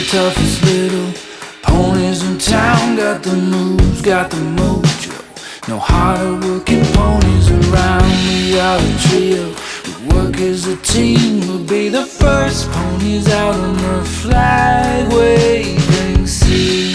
toughest little ponies in town. Got the moves, got the mojo. No harder working ponies around. We are a trio, we work as a team. We'll be the first ponies out on the flag waving scene.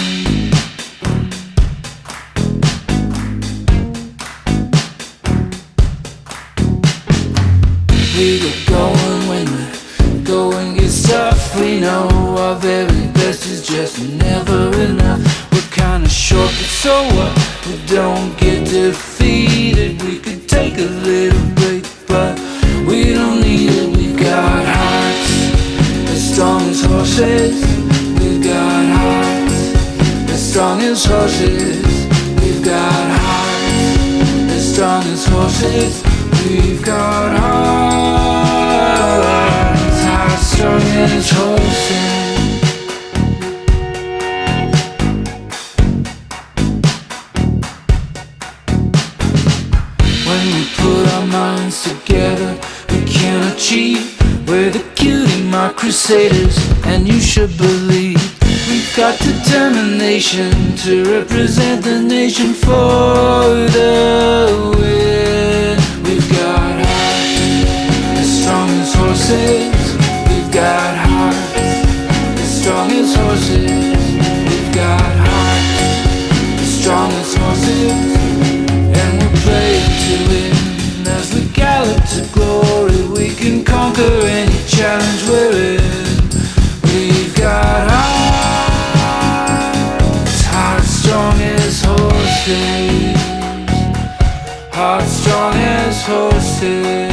We get going when the going gets tough. We know our very best is just never enough. We're kinda short, but so what? We don't get defeated. We could take a little break, but we don't need it. We've got hearts as strong as horses. We've got hearts as strong as horses. We've got hearts as strong as horses. We've got hearts strong as horses. When we put our minds together, we can achieve. We're the cutie mark crusaders, and you should believe we've got determination to represent the nation for the win. We've got hearts as strong as horses. We've got hearts as strong as horses. We've got hearts as strong as horses. And we'll play to win. As we gallop to glory, we can conquer any challenge we're in. We've got hearts strong as horses. Hearts strong as horses.